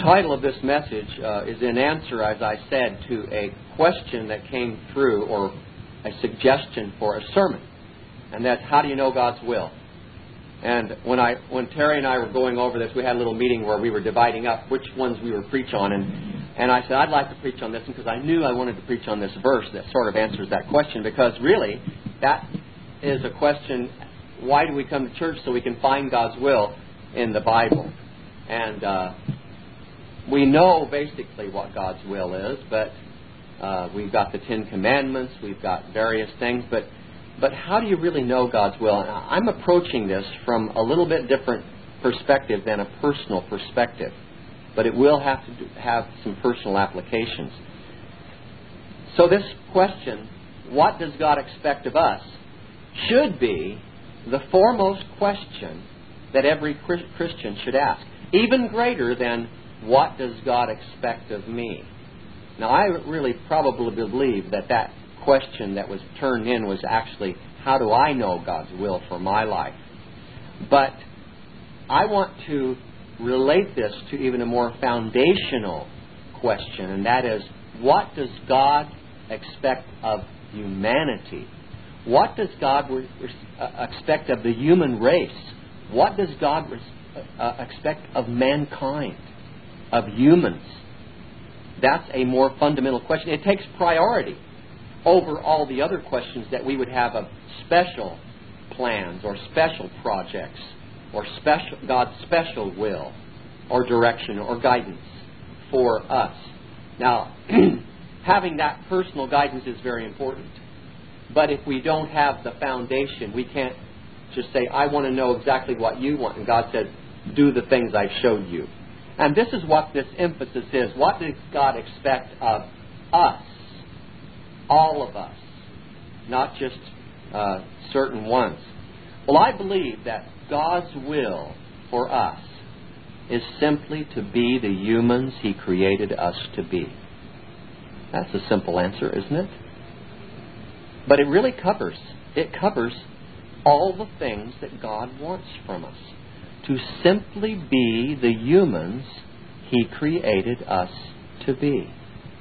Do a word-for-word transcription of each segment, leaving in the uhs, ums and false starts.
title of this message uh, is in answer, as I said, to a question that came through, or a suggestion for a sermon. And that's, how do you know God's will? And when I, when Terry and I were going over this, we had a little meeting where we were dividing up which ones we would preach on. And, and I said, I'd like to preach on this one because I knew I wanted to preach on this verse that sort of answers that question. Because really, that is a question, why do we come to church? So we can find God's will in the Bible. And uh, we know basically what God's will is, but uh, we've got the Ten Commandments, we've got various things, but But how do you really know God's will? And I'm approaching this from a little bit different perspective than a personal perspective. But it will have to do, have some personal applications. So this question, what does God expect of us, should be the foremost question that every Christian should ask. Even greater than, what does God expect of me? Now, I really probably believe that that question that was turned in was actually, how do I know God's will for my life? But I want to relate this to even a more foundational question, and that is, what does God expect of humanity? What does God re- uh, expect of the human race? What does God re- uh, expect of mankind, of humans? That's a more fundamental question. It takes priority over all the other questions that we would have of special plans or special projects or special God's special will or direction or guidance for us. Now, having that personal guidance is very important. But if we don't have the foundation, we can't just say, I want to know exactly what you want. And God says, do the things I showed you. And this is what this emphasis is. What does God expect of us? All of us, not just uh, certain ones. Well, I believe that God's will for us is simply to be the humans He created us to be. That's a simple answer, isn't it? But it really covers, it covers all the things that God wants from us. To simply be the humans He created us to be.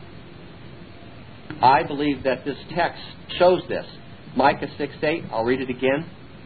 I believe that this text shows this. Micah six eight, I'll read it again.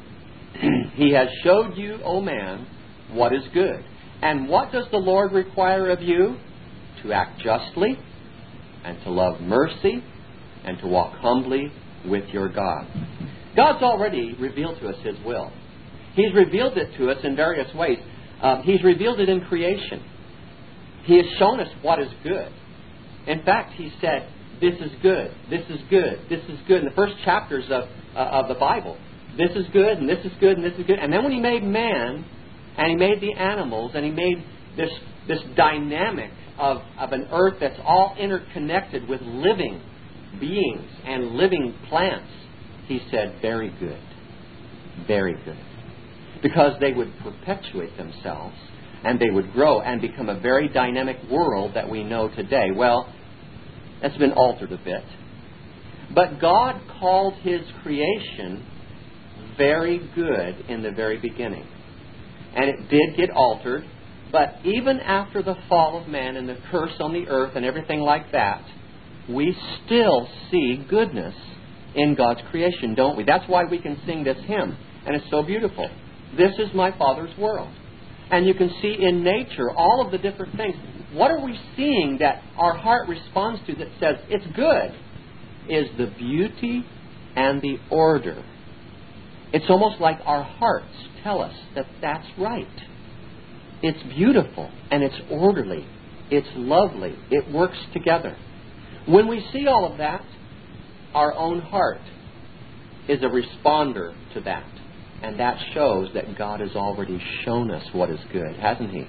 He has showed you, O man, what is good. And what does the Lord require of you? To act justly, and to love mercy, and to walk humbly with your God. God's already revealed to us His will. He's revealed it to us in various ways. Uh, he's revealed it in creation. He has shown us what is good. In fact, He said, this is good, this is good, this is good. In the first chapters of uh, of the Bible, this is good, and this is good, and this is good. And then when He made man, and He made the animals, and He made this this dynamic of, of an earth that's all interconnected with living beings and living plants, He said, very good, very good. Because they would perpetuate themselves, and they would grow and become a very dynamic world that we know today. Well, that's been altered a bit. But God called His creation very good in the very beginning. And it did get altered. But even after the fall of man and the curse on the earth and everything like that, we still see goodness in God's creation, don't we? That's why we can sing this hymn. And it's so beautiful. This is my Father's world. And you can see in nature all of the different things. What are we seeing that our heart responds to that says it's good? Is the beauty and the order. It's almost like our hearts tell us that that's right. It's beautiful and it's orderly. It's lovely. It works together. When we see all of that, our own heart is a responder to that. And that shows that God has already shown us what is good, hasn't He?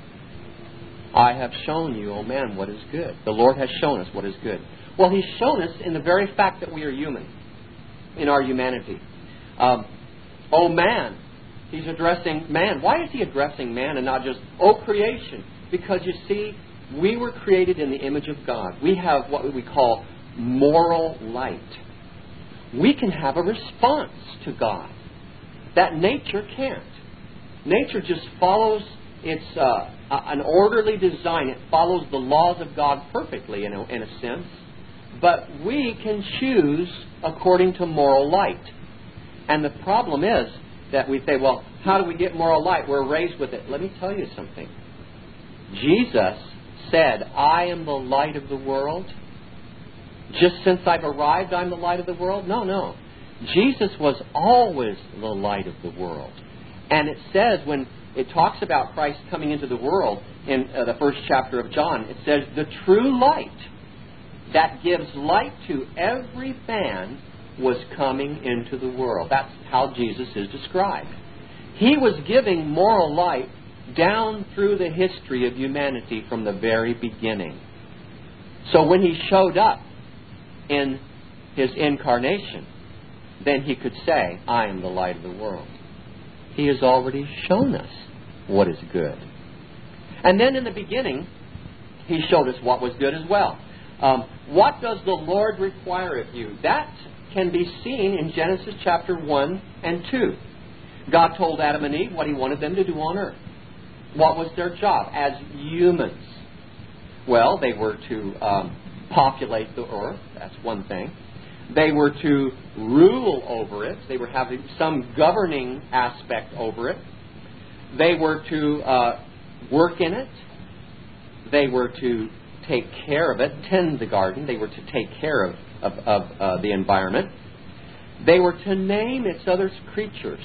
I have shown you, O man, what is good. The Lord has shown us what is good. Well, He's shown us in the very fact that we are human, in our humanity. Um, oh man, He's addressing man. Why is He addressing man and not just, oh creation? Because you see, we were created in the image of God. We have what we call moral light. We can have a response to God that nature can't. Nature just follows it's uh, an orderly design. It follows the laws of God perfectly, in a, in a sense. But we can choose according to moral light. And the problem is that we say, well, how do we get moral light? We're raised with it. Let me tell you something. Jesus said, I am the light of the world. Just since I've arrived, I'm the light of the world? No, no. Jesus was always the light of the world. And it says, when it talks about Christ coming into the world in uh, the first chapter of John, it says, the true light that gives light to every man was coming into the world. That's how Jesus is described. He was giving moral light down through the history of humanity from the very beginning. So when He showed up in His incarnation, then He could say, I am the light of the world. He has already shown us what is good. And then in the beginning, He showed us what was good as well. Um, what does the Lord require of you? That can be seen in Genesis chapter one and two. God told Adam and Eve what He wanted them to do on earth. What was their job as humans? Well, they were to um, populate the earth. That's one thing. They were to rule over it. They were having some governing aspect over it. They were to uh, work in it. They were to take care of it, tend the garden. They were to take care of, of, of uh, the environment. They were to name its other creatures.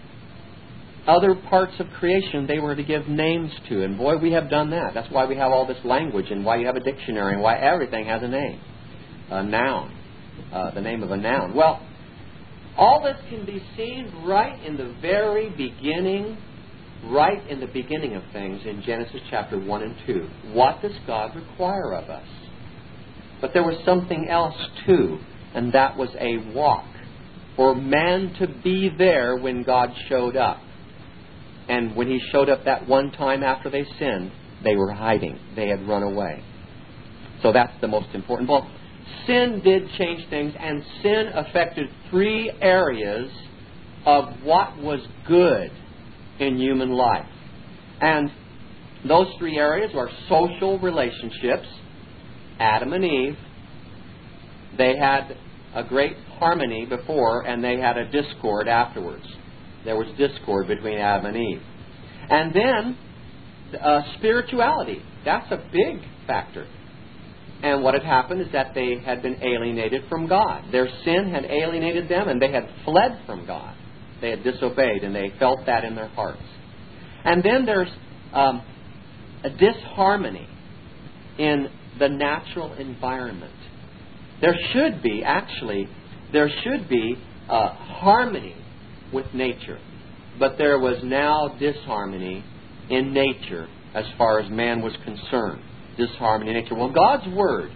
Other parts of creation they were to give names to. And boy, we have done that. That's why we have all this language and why you have a dictionary and why everything has a name. A noun. Uh, the name of a noun. Well, all this can be seen right in the very beginning, right in the beginning of things in Genesis chapter one and two. What does God require of us? But there was something else too, and that was a walk. For man to be there when God showed up. And when He showed up that one time after they sinned, they were hiding. They had run away. So that's the most important. Well, sin did change things, and sin affected three areas of what was good in human life. And those three areas are social relationships. Adam and Eve, they had a great harmony before, and they had a discord afterwards. There was discord between Adam and Eve. And then uh, spirituality. That's a big factor. And what had happened is that they had been alienated from God. Their sin had alienated them, and they had fled from God. They had disobeyed, and they felt that in their hearts. And then there's um, a disharmony in the natural environment. There should be, actually, there should be uh, harmony with nature. But there was now disharmony in nature as far as man was concerned. Disharmony in nature. Well, God's Word,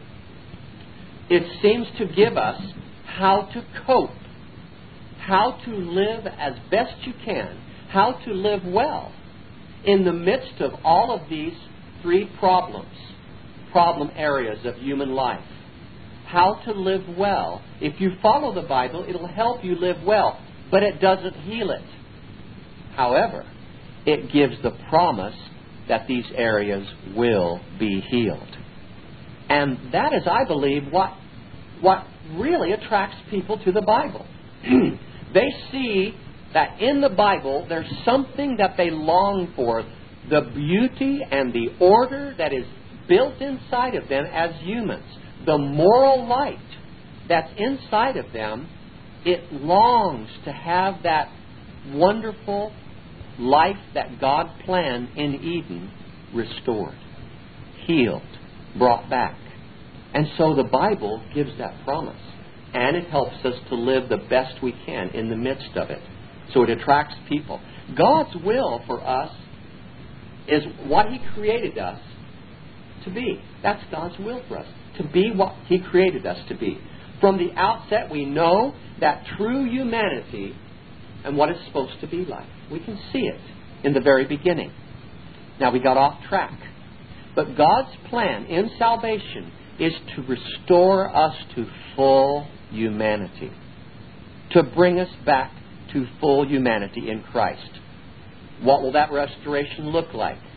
it seems to give us how to cope, how to live as best you can, how to live well in the midst of all of these three problems, problem areas of human life. How to live well. If you follow the Bible, it'll help you live well, but it doesn't heal it. However, it gives the promise that these areas will be healed. And that is, I believe, what, what really attracts people to the Bible. They see that in the Bible there's something that they long for, the beauty and the order that is built inside of them as humans, the moral light that's inside of them. It longs to have that wonderful life that God planned in Eden restored, healed, brought back. And so the Bible gives that promise. And it helps us to live the best we can in the midst of it. So it attracts people. God's will for us is what He created us to be. That's God's will for us, to be what He created us to be. From the outset, we know that true humanity and what it's supposed to be like. We can see it in the very beginning. Now, we got off track. But God's plan in salvation is to restore us to full humanity, to bring us back to full humanity in Christ. What will that restoration look like?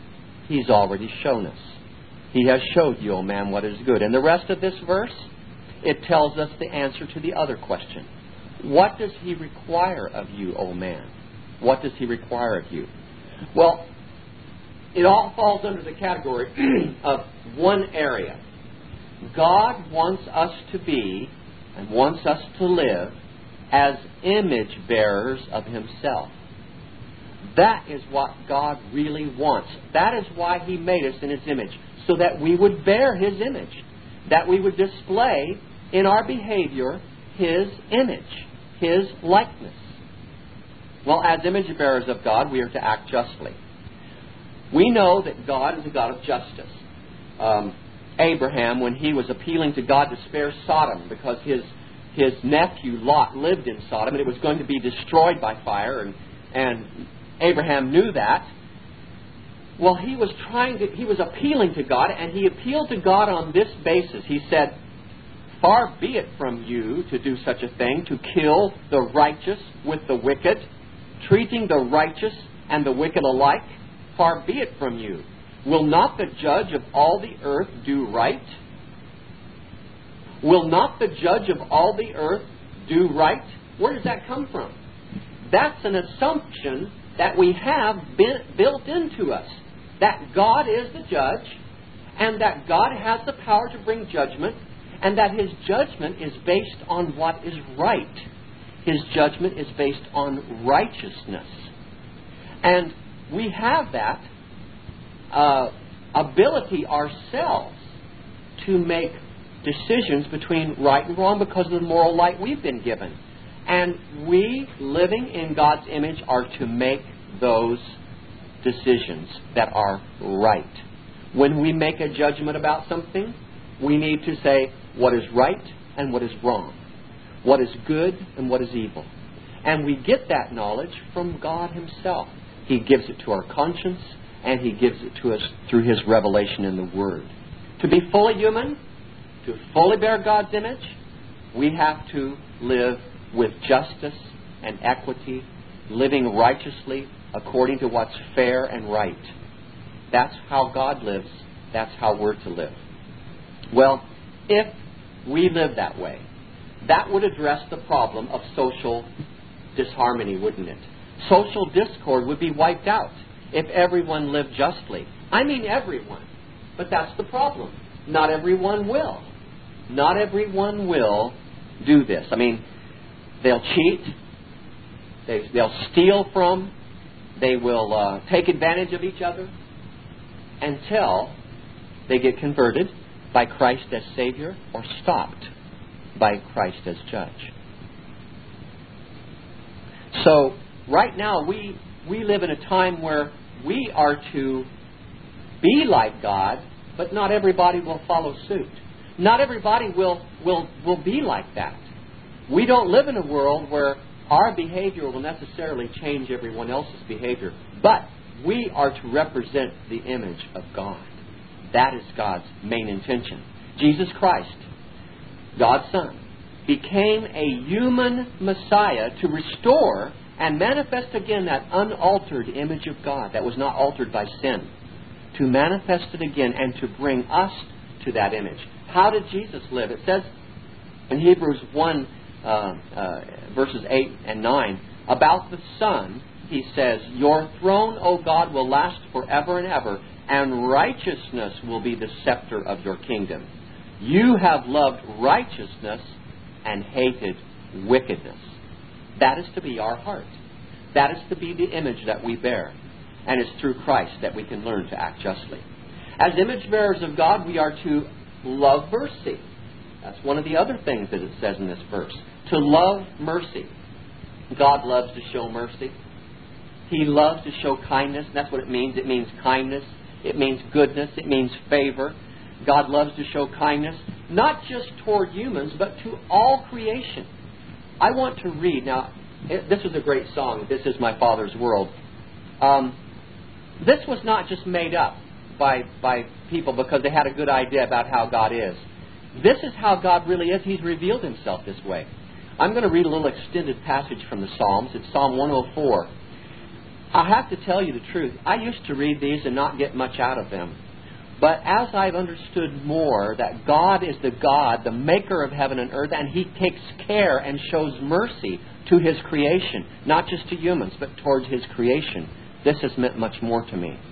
He's already shown us. He has showed you, O man, what is good. And the rest of this verse, it tells us the answer to the other question. What does He require of you, O man? What does He require of you? Well, it all falls under the category of one area. God wants us to be and wants us to live as image bearers of Himself. That is what God really wants. That is why He made us in His image, so that we would bear His image, that we would display in our behavior His image, His likeness. Well, as image bearers of God, we are to act justly. We know that God is a God of justice. Um, Abraham, when he was appealing to God to spare Sodom because his his nephew Lot lived in Sodom and it was going to be destroyed by fire, and, and Abraham knew that. Well, he was trying to, he was appealing to God, and he appealed to God on this basis. He said, "Far be it from you to do such a thing, to kill the righteous with the wicked, treating the righteous and the wicked alike. Far be it from you. Will not the judge of all the earth do right? Will not the judge of all the earth do right?" Where does that come from? That's an assumption that we have been built into us. That God is the judge, and that God has the power to bring judgment, and that His judgment is based on what is right. His judgment is based on righteousness. And we have that uh, ability ourselves to make decisions between right and wrong because of the moral light we've been given. And we, living in God's image, are to make those decisions that are right. When we make a judgment about something, we need to say what is right and what is wrong, what is good and what is evil. And we get that knowledge from God Himself. He gives it to our conscience, and He gives it to us through His revelation in the Word. To be fully human, to fully bear God's image, we have to live with justice and equity, living righteously according to what's fair and right. That's how God lives. That's how we're to live. Well, if we live that way, that would address the problem of social disharmony, wouldn't it? Social discord would be wiped out if everyone lived justly. I mean everyone. But that's the problem. Not everyone will. Not everyone will do this. I mean, they'll cheat. They, they'll steal from. They will uh, take advantage of each other until they get converted by Christ as Savior or stopped by Christ as Judge. So, right now, we, we live in a time where we are to be like God, but not everybody will follow suit. Not everybody will, will, will be like that. We don't live in a world where our behavior will necessarily change everyone else's behavior, but we are to represent the image of God. That is God's main intention. Jesus Christ, God's Son, became a human Messiah to restore and manifest again that unaltered image of God that was not altered by sin. To manifest it again and to bring us to that image. How did Jesus live? It says in Hebrews one, uh, uh, verses eight and nine, about the Son, he says, "Your throne, O God, will last forever and ever, and righteousness will be the scepter of your kingdom. You have loved righteousness and hated wickedness." That is to be our heart. That is to be the image that we bear. And it's through Christ that we can learn to act justly. As image bearers of God, we are to love mercy. That's one of the other things that it says in this verse. To love mercy. God loves to show mercy. He loves to show kindness. That's what it means. It means kindness. It means goodness. It means favor. God loves to show kindness, not just toward humans, but to all creation. I want to read. Now, this is a great song. This is My Father's World. Um, this was not just made up by, by people because they had a good idea about how God is. This is how God really is. He's revealed Himself this way. I'm going to read a little extended passage from the Psalms. It's Psalm one oh four. I have to tell you the truth. I used to read these and not get much out of them. But as I've understood more that God is the God, the maker of heaven and earth, and He takes care and shows mercy to His creation, not just to humans, but towards His creation, this has meant much more to me.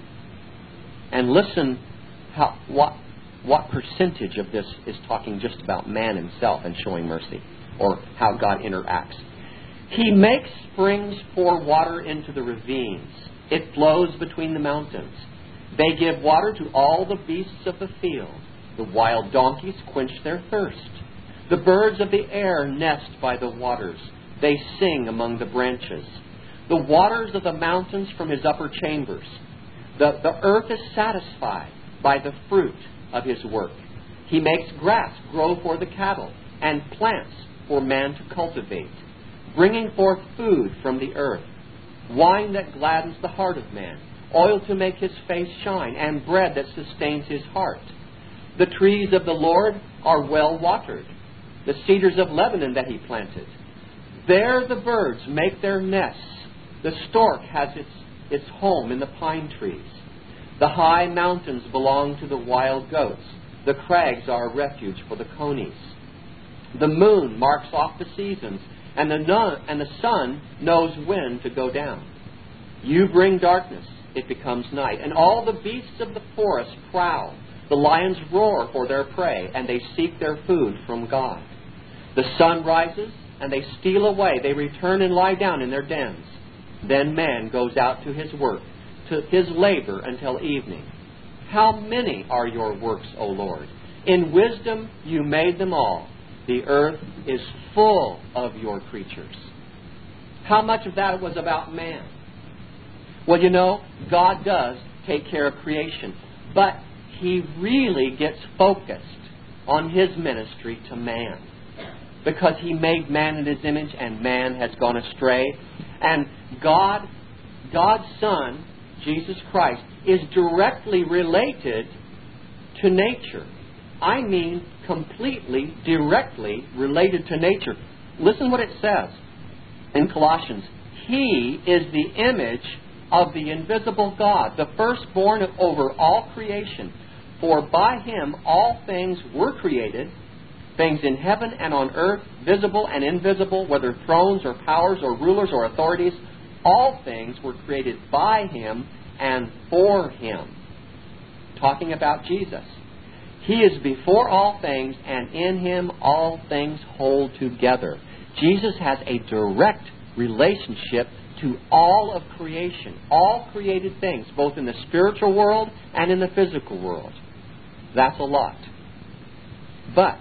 And listen how what what percentage of this is talking just about man himself and showing mercy, or how God interacts. He makes springs pour water into the ravines. It flows between the mountains. They give water to all the beasts of the field. The wild donkeys quench their thirst. The birds of the air nest by the waters. They sing among the branches. The waters of the mountains from His upper chambers. The, the earth is satisfied by the fruit of His work. He makes grass grow for the cattle and plants for man to cultivate, bringing forth food from the earth, wine that gladdens the heart of man, oil to make his face shine, and bread that sustains his heart. The trees of the Lord are well watered, the cedars of Lebanon that He planted. There the birds make their nests. The stork has its, its home in the pine trees. The high mountains belong to the wild goats. The crags are a refuge for the conies. The moon marks off the seasons, and the, nun, and the sun knows when to go down. You bring darkness, it becomes night, and all the beasts of the forest prowl. The lions roar for their prey, and they seek their food from God. The sun rises, and they steal away. They return and lie down in their dens. Then man goes out to his work, to his labor until evening. How many are your works, O Lord? In wisdom you made them all. The earth is full of your creatures. How much of that was about man? Well, you know, God does take care of creation, but He really gets focused on His ministry to man, because He made man in His image and man has gone astray. And God, God's Son, Jesus Christ, is directly related to nature. I mean completely, directly related to nature. Listen what it says in Colossians. He is the image of the invisible God, the firstborn over all creation. For by Him all things were created, things in heaven and on earth, visible and invisible, whether thrones or powers or rulers or authorities. All things were created by Him and for Him. Talking about Jesus. He is before all things, and in Him all things hold together. Jesus has a direct relationship to all of creation, all created things, both in the spiritual world and in the physical world. That's a lot. But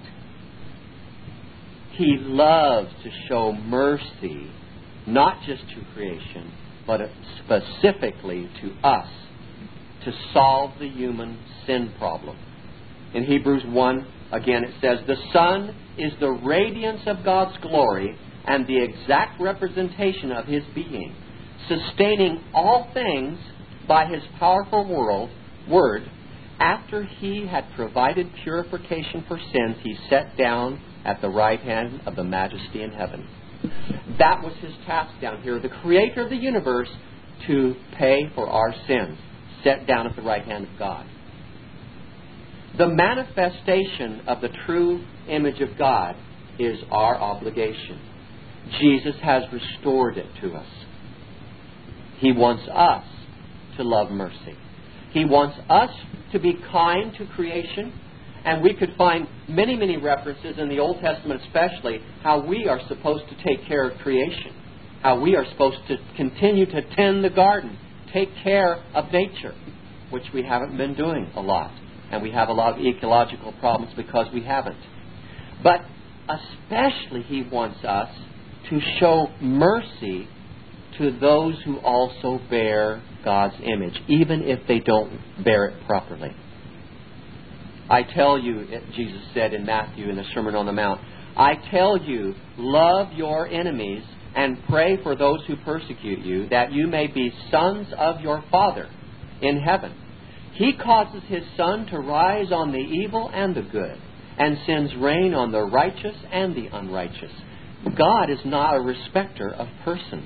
He loves to show mercy, not just to creation, but specifically to us, to solve the human sin problem. In Hebrews one, again it says, the Son is the radiance of God's glory and the exact representation of His being, sustaining all things by His powerful world, word. After He had provided purification for sins, He sat down at the right hand of the Majesty in heaven. That was His task down here, the Creator of the universe, to pay for our sins, set down at the right hand of God. The manifestation of the true image of God is our obligation. Jesus has restored it to us. He wants us to love mercy. He wants us to be kind to creation. And we could find many, many references in the Old Testament especially how we are supposed to take care of creation. How we are supposed to continue to tend the garden, take care of nature, which we haven't been doing a lot. And we have a lot of ecological problems because we haven't. But especially He wants us to show mercy to those who also bear God's image, even if they don't bear it properly. I tell you, Jesus said in Matthew in the Sermon on the Mount, I tell you, love your enemies and pray for those who persecute you, that you may be sons of your Father in heaven. He causes His sun to rise on the evil and the good, and sends rain on the righteous and the unrighteous. God is not a respecter of persons.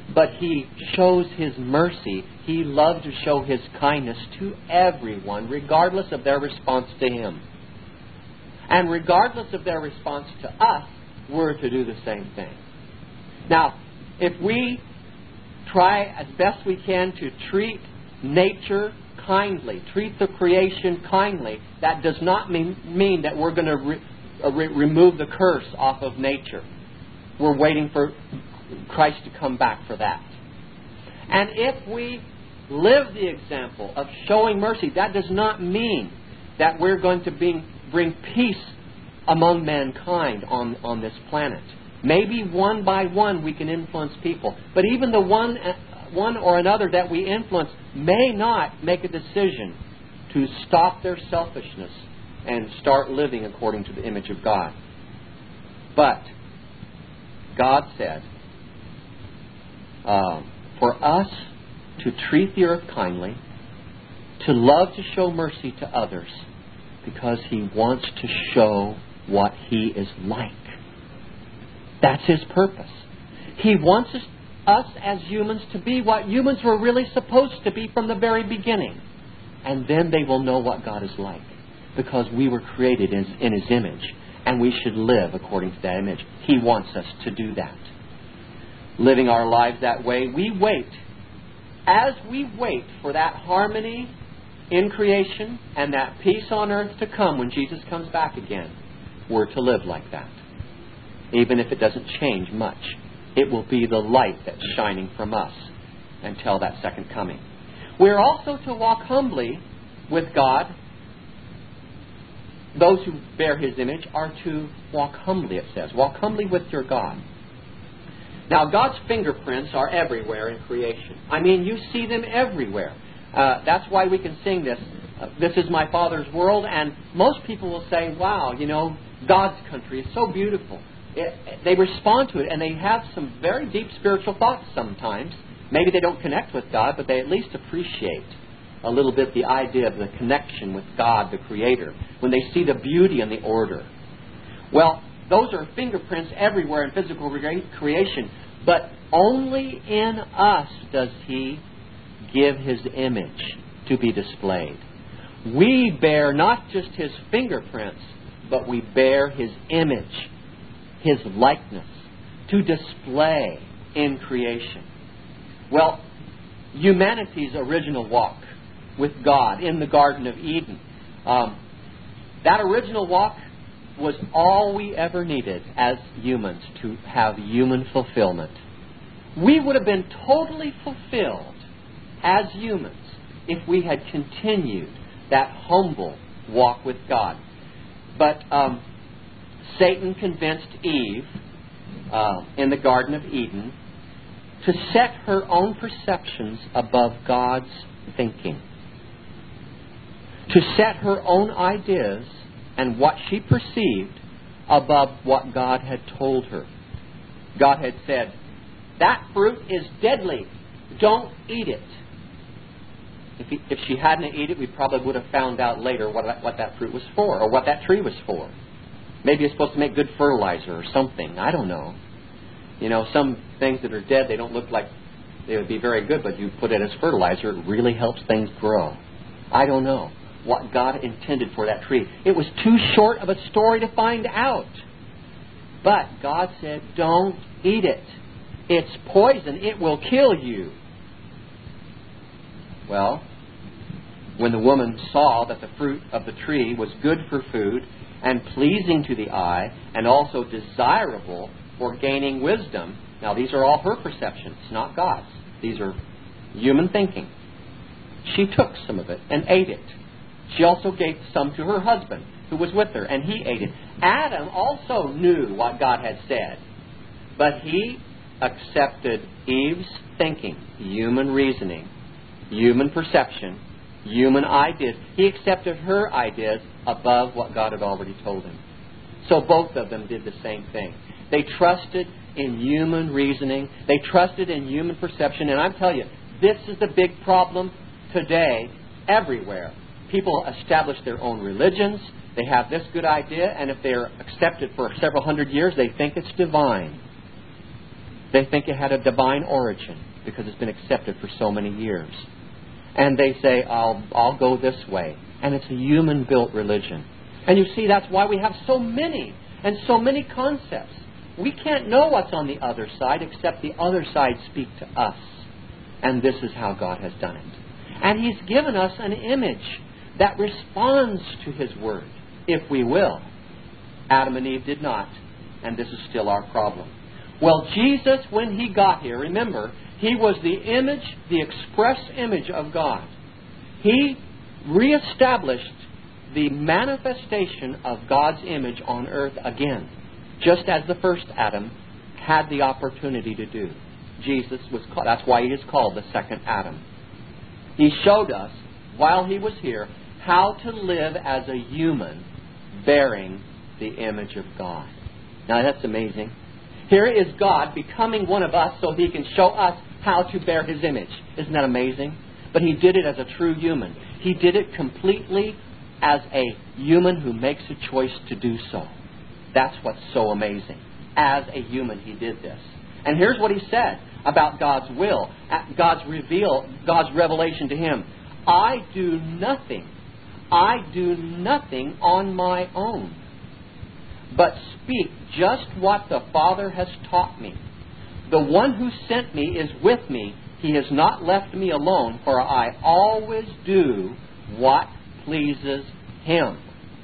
but He shows His mercy. He loves to show His kindness to everyone, regardless of their response to Him. And regardless of their response to us, we're to do the same thing. Now, if we try as best we can to treat nature kindly, treat the creation kindly, that does not mean, mean that we're going to re, uh, re, remove the curse off of nature. We're waiting for Christ to come back for that. And if we live the example of showing mercy, that does not mean that we're going to bring, bring peace among mankind on, on this planet. Maybe one by one we can influence people. But even the one, one or another that we influence may not make a decision to stop their selfishness and start living according to the image of God. But God said, uh, for us to treat the earth kindly, to love to show mercy to others, because He wants to show what He is like. That's His purpose. He wants us, us as humans to be what humans were really supposed to be from the very beginning. And then they will know what God is like. Because we were created in, in His image. And we should live according to that image. He wants us to do that. Living our lives that way, we wait. As we wait for that harmony in creation and that peace on earth to come when Jesus comes back again, we're to live like that. Even if it doesn't change much. It will be the light that's shining from us until that second coming. We're also to walk humbly with God. Those who bear His image are to walk humbly, it says. Walk humbly with your God. Now, God's fingerprints are everywhere in creation. I mean, you see them everywhere. Uh, that's why we can sing this. Uh, this is my Father's world. And most people will say, wow, you know, God's country is so beautiful. It, they respond to it, and they have some very deep spiritual thoughts sometimes. Maybe they don't connect with God, but they at least appreciate a little bit the idea of the connection with God, the Creator, when they see the beauty and the order. Well, those are fingerprints everywhere in physical creation, but only in us does He give His image to be displayed. We bear not just His fingerprints, but we bear His image, His likeness, to display in creation. Well, humanity's original walk with God in the Garden of Eden, um, that original walk was all we ever needed as humans to have human fulfillment. We would have been totally fulfilled as humans if we had continued that humble walk with God. But um, Satan convinced Eve uh, in the Garden of Eden to set her own perceptions above God's thinking. To set her own ideas and what she perceived above what God had told her. God had said, that fruit is deadly. Don't eat it. If, he, if she hadn't eaten it, we probably would have found out later what, what that fruit was for, or what that tree was for. Maybe it's supposed to make good fertilizer or something. I don't know. You know, some things that are dead, they don't look like they would be very good, but you put it as fertilizer, it really helps things grow. I don't know what God intended for that tree. It was too short of a story to find out. But God said, don't eat it. It's poison. It will kill you. Well, when the woman saw that the fruit of the tree was good for food and pleasing to the eye and also desirable for gaining wisdom. Now, these are all her perceptions, not God's. These are human thinking. She took some of it and ate it. She also gave some to her husband, who was with her, and he ate it. Adam also knew what God had said, but he accepted Eve's thinking, human reasoning, human perception, human ideas. He accepted her ideas above what God had already told him. So both of them did the same thing. They trusted in human reasoning. They trusted in human perception. And I'm telling you, this is the big problem today everywhere. People establish their own religions. They have this good idea, and if they're accepted for several hundred years, they think it's divine. They think it had a divine origin because it's been accepted for so many years. And they say, I'll, I'll go this way. And it's a human-built religion. And you see, that's why we have so many and so many concepts. We can't know what's on the other side except the other side speak to us. And this is how God has done it. And He's given us an image that responds to His Word, if we will. Adam and Eve did not, and this is still our problem. Well, Jesus, when He got here, remember, He was the image, the express image of God. He reestablished the manifestation of God's image on earth again, just as the first Adam had the opportunity to do. Jesus was called, that's why He is called the second Adam. He showed us, while He was here, how to live as a human bearing the image of God. Now that's amazing. Here is God becoming one of us so He can show us how to bear His image. Isn't that amazing? But He did it as a true human. He did it completely as a human who makes a choice to do so. That's what's so amazing. As a human, He did this. And here's what He said about God's will, God's reveal, God's revelation to Him. I do nothing. I do nothing on my own, but speak just what the Father has taught me. The one who sent me is with me. He has not left me alone, for I always do what pleases Him.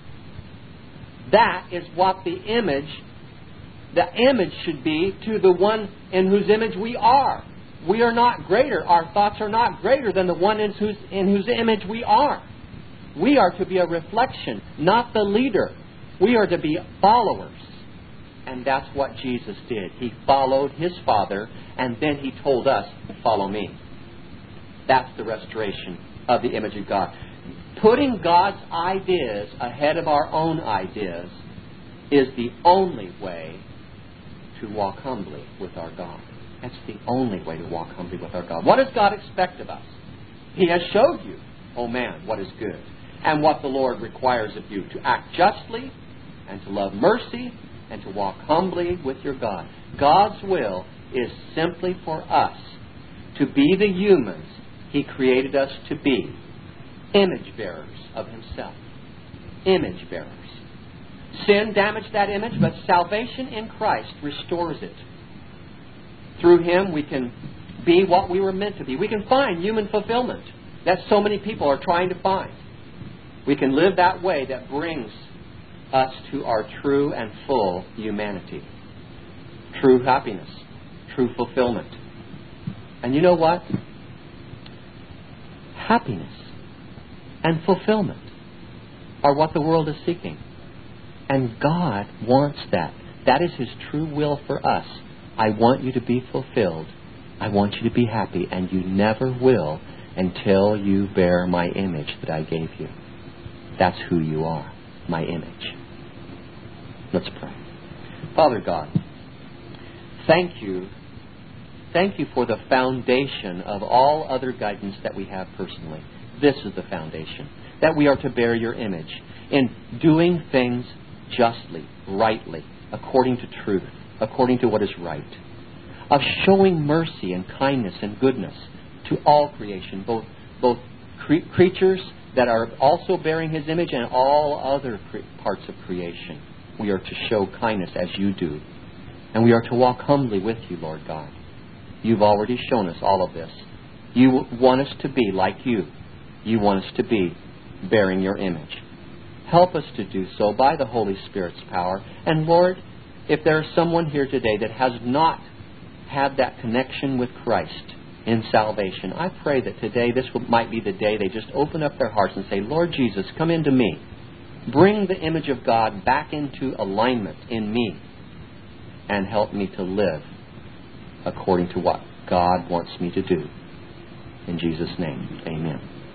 That is what the image, the image should be to the one in whose image we are. We are not greater. Our thoughts are not greater than the one in whose, in whose image we are. We are to be a reflection, not the leader. We are to be followers. And that's what Jesus did. He followed His Father, and then He told us, follow me. That's the restoration of the image of God. Putting God's ideas ahead of our own ideas is the only way to walk humbly with our God. That's the only way to walk humbly with our God. What does God expect of us? He has showed you, oh man, what is good, and what the Lord requires of you, to act justly and to love mercy and to walk humbly with your God. God's will is simply for us to be the humans He created us to be. Image bearers of Himself. Image bearers. Sin damaged that image, but salvation in Christ restores it. Through Him we can be what we were meant to be. We can find human fulfillment that so many people are trying to find. We can live that way that brings us to our true and full humanity. True happiness. True fulfillment. And you know what? Happiness and fulfillment are what the world is seeking. And God wants that. That is His true will for us. I want you to be fulfilled. I want you to be happy. And you never will until you bear my image that I gave you. That's who you are. My image. Let's pray. Father God, thank you. Thank you for the foundation of all other guidance that we have personally. This is the foundation. That we are to bear your image in doing things justly, rightly, according to truth, according to what is right. Of showing mercy and kindness and goodness to all creation, both, both cre- creatures that are also bearing His image and all other cre- parts of creation. We are to show kindness as you do. And we are to walk humbly with you, Lord God. You've already shown us all of this. You want us to be like you. You want us to be bearing your image. Help us to do so by the Holy Spirit's power. And Lord, if there is someone here today that has not had that connection with Christ in salvation, I pray that today this might be the day they just open up their hearts and say, Lord Jesus, come into me. Bring the image of God back into alignment in me and help me to live according to what God wants me to do. In Jesus' name, amen.